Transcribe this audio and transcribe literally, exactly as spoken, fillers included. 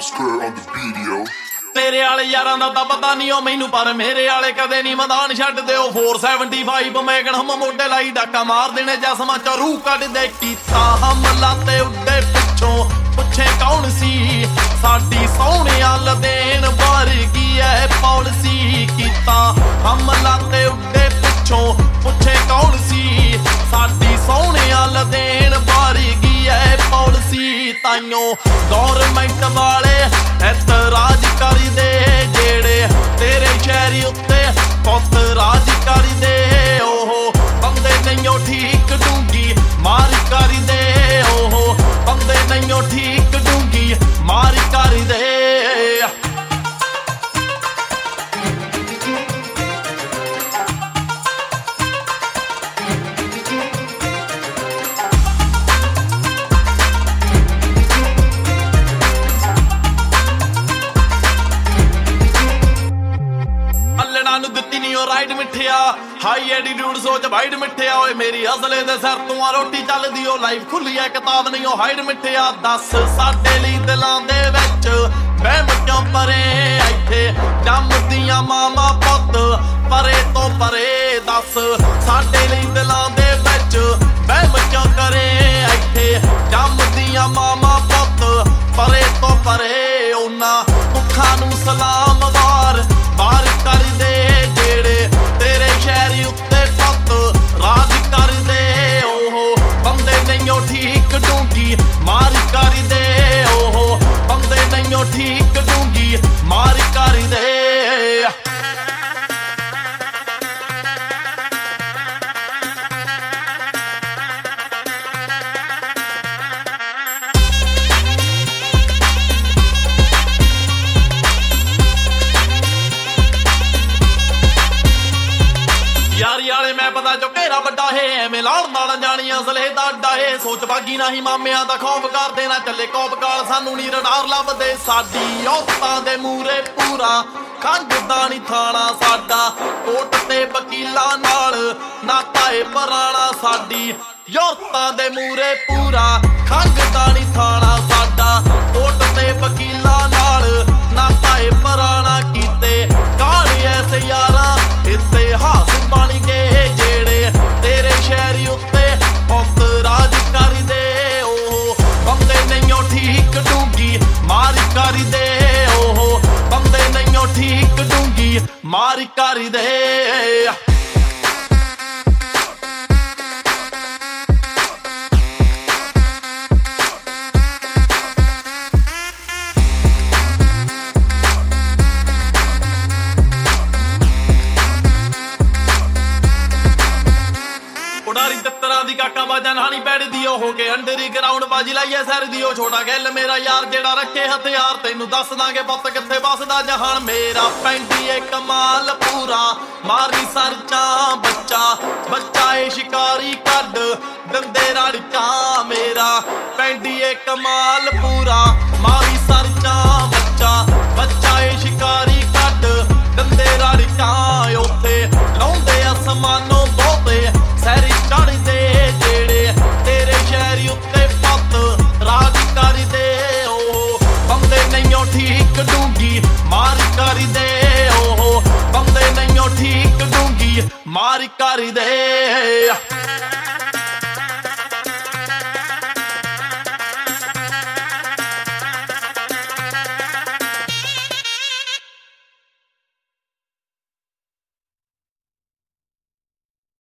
Skirt on the video. ਤੇਰੇ ਵਾਲੇ ਯਾਰਾਂ ਦਾ ਤਾਂ ਪਤਾ ਨਹੀਂ ਉਹ ਮੈਨੂੰ, ਪਰ ਮੇਰੇ ਵਾਲੇ ਕਦੇ ਨਹੀਂ ਮੈਦਾਨ ਛੱਡਦੇ। ਉਹ ਚਾਰ ਸੌ ਪਚੱਤਰ ਮੈਗਨ ਹਮ ਮੋਢੇ ਲਾਈ ਡਾਕਾ ਮਾਰ ਦੇਣੇ ਜਸਮਾਂ ਚ ਰੂਹ ਕੱਢਦੇ। ਕੀਤਾ ਹਮਲਾ ਤੇ ਉੱਡੇ ਪਿੱਛੋਂ ਪੁੱਛੇ ਕੌਣ ਸੀ, ਸਾਡੀ ਸੋਹਣਿਆ ਲਦੇਨ ਵਰਗੀ ਐ ਪਾਲਿਸੀ। ਕੀਤਾ ਹਮਲਾ ਤੇ ਉੱਡੇ ਪਿੱਛੋਂ ਪੁੱਛੇ ਕੌਣ ਸੀ, ਸਾਡੀ ਸੋਹਣਿਆ ਲਦੇਨ ਵਰਗੀ ਐ ਪਾਲਿਸੀ। ਤਾਈਓ ਗੌਰਮੈਂਟ ਵਾਲੇ ਐਤਰਾਜ਼ ਕਰਦੇ, ਜਿਹੜੇ ਤੇਰੇ ਸ਼ਹਿਰੀ ਉੱਤੇ ਪੁੱਤ ਰਾਜ ਕਰਦੇ। ਉਹ ਬੰਦੇ ਨਹੀਂਓ ਠੀਕ ਡੂੰਗੀ ਮਾਰ ਕਰਦੇ। ਉਹ ਬੰਦੇ ਨਹੀਂਓ ਠੀਕ ਡੂੰਗੀ ਮਾਰ ਕਰਦੇ। ਨੂੰ ਦਿੱਤੀ ਨੀ ਉਹ ਰਾਈਡ ਮਿੱਠਿਆ, ਹਾਈ ਐਟੀਟਿਊਡ ਸੋਚ ਵਾਈਡ ਮਿੱਠਿਆ। ਓਏ ਮੇਰੀ ਅਸਲੇ ਦੇ ਸਿਰ ਤੋਂ ਆ ਰੋਟੀ ਚੱਲਦੀ, ਉਹ ਲਾਈਫ ਖੁੱਲੀ ਐ ਕਿਤਾਬ ਨਹੀਂ ਉਹ ਹਾਈਡ ਮਿੱਠਿਆ। ਦੱਸ ਸਾਡੇ ਲਈ ਦਿਲਾਂ ਦੇ ਵਿੱਚ ਵਹਿਮ ਕਿਉਂ ਪਰੇ, ਇੱਥੇ ਜੰਮਦੀਆਂ ਮਾਮਾ ਪੁੱਤ ਪਰੇ ਤੋਂ ਪਰੇ। ਦੱਸ ਸਾਡੇ ਲਈ ਦਿਲਾਂ ਦੇ ਵਿੱਚ ਵਹਿਮ ਕਿਉਂ ਕਰੇ, ਇੱਥੇ ਜੰਮਦੀਆਂ ਮਾਮਾ ਪੁੱਤ ਪਰੇ ਤੋਂ ਪਰੇ। ਉਹਨਾਂ ਮੁੱਖਾਂ ਨੂੰ ਸਲਾਮ ਵਾਰ ਬਾਰ ਕਰਦੇ, ਜਿਹੜੇ ਤੇਰੇ ਸ਼ਹਿਰੀ ਉੱਤੇ ਪੁੱਤ ਰਾਜ ਕਰਦੇ। ਉਹ ਬੰਦੇ ਨਹੀਂਓ ਠੀਕ ਡੂੰਗੀ ਮਾਰ ਕਰਦੇ। ਉਹ ਬੰਦੇ ਨਹੀਂਓ ਠੀਕ ਡੂੰਗੀ ਮਾਰ ਕਰਦੇ। ਯਾਰੀ ਵਾਲੇ ਮੈਂ ਪਤਾ ਜੋ ਘੇਰਾ ਵੱਡਾ ਹੈ, ਐਵੇਂ ਲਾਉਣ ਨਾਲ ਜਾਣੀਆਂ ਅਸਲੇ ਦਾ ਅੱਡਾ ਹੈ। ਸੋਚ ਬਾਗੀ ਨਹੀਂ ਮਾਮਿਆਂ ਦਾ ਖੌਫ ਕਰਦੇ, ਨਾ ਚੱਲੇ ਕੋਪ ਕਾਲ ਸਾਨੂੰ ਨੀ ਰਡਾਰ ਲੱਭਦੇ। ਸਾਡੀ ਔਰਤਾਂ ਦੇ ਮੂਰੇ ਪੂਰਾ ਖੰਗਦਾ ਨੀ ਥਾਣਾ, ਸਾਡਾ ਕੋਟ ਤੇ ਵਕੀਲਾਂ ਨਾਲ ਨਾਤਾ ਏ ਪੁਰਾਣਾ। ਸਾਡੀ ਔਰਤਾਂ ਦੇ ਮੂਰੇ ਪੂਰਾ ਖੰਗਦਾ ਨੀ ਥਾਣਾ, ਸਾਡਾ ਕੋਟ ਤੇ ਵਕੀਲਾਂ ਨਾਲ ਨਾਤਾ ਏ ਪੁਰਾਣਾ। ਕੀਤੇ ਕਾਹਲੇ ਐਸੇ ਯਾਰਾਂ ਇਤਿਹਾਸ ਬਣ ਗਏ, ਜਿਹੜੇ ਤੇਰੇ ਸ਼ਹਿਰੀ ਉੱਤੇ ਪੁੱਤ ਰਾਜ ਕਰਦੇ। ਉਹ ਬੰਦੇ ਨਹੀਂਓ ਠੀਕ ਡੂੰਗੀ ਮਾਰ ਕਰਦੇ। ਉਹ ਬੰਦੇ ਨਹੀਂਓ ਠੀਕ ਡੂੰਗੀ ਮਾਰ ਕਰਦੇ। ਉਡਾਰੀ ਤਿੱਤਰਾਂ ਦੀ ਕਾਕਾ ਬਾਜਾ ਨਾਣੀ ਪੈੜਦੀ, ਉਹ ਹੋ ਕੇ ਅੰਡਰੀ ਗਰਾਊਂਡ ਬਾਜੀ ਲਾਈਏ ਸਰ ਦੀ। ਉਹ ਛੋਟਾ ਗੱਲ ਮੇਰਾ ਯਾਰ ਜਿਹੜਾ ਰੱਖੇ ਹਥਿਆਰ, ਤੈਨੂੰ ਦੱਸ ਦਾਂਗੇ ਪੁੱਤ ਕਿੱਥੇ ਵੱਸਦਾ ਜਹਾਨ। ਮੇਰਾ ਪੈਂਦੀ ਏ ਕਮਾਲ ਪੂਰਾ ਮਾਰੀ ਸਰਚਾਂ, ਬੱਚਾ ਬੱਚਾ ਏ ਸ਼ਿਕਾਰੀ ਕੱਢ ਦੰਦੇ ਰੜਕਾਂ। ਮੇਰਾ ਪੈਂਦੀ ਏ ਕਮਾਲ ਪੂਰਾ ਮਾਰੀ ਸਰਚਾਂ, ਬੱਚਾ ਬੱਚਾ ਏ ਸ਼ਿਕਾਰੀ ਕੱਢ ਦੰਦੇ ਰੜਕਾਂ। ਉੱਥੇ ਲਾਉਂਦੇ ਅਸਮਾਨੋਂ ਬਹੁਤੇ ਸੈਰੀ ਚੜ੍ਹਦੇ, ਜਿਹੜੇ ਤੇਰੇ ਸ਼ਹਿਰੀ ਉੱਤੇ ਪੁੱਤ ਰਾਜ ਕਰਦੇ। ਉਹ ਬੰਦੇ ਨਹੀਂਓ ਠੀਕ ਡੂੰਗੀ ਮਾਰ ਕਰਦੇ। ਉਹ ਬੰਦੇ ਨਹੀਂਓ ਠੀਕ ਡੂੰਗੀ ਮਾਰ ਕਰਦੇ।